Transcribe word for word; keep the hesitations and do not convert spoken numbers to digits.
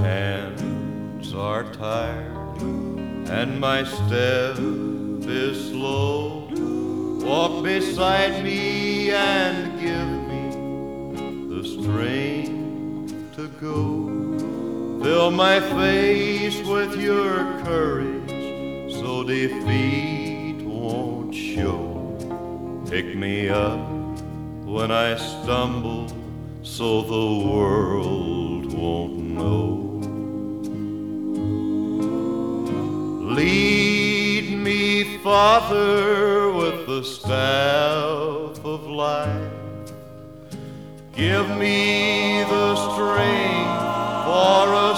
hands are tired and my step is slow. Walk beside me and give me the strength to go. Fill my face with your courage so defeat won't show. Pick me up when I stumble so the world won't know. Lead me, Father, with the staff of life. Give me the strength for a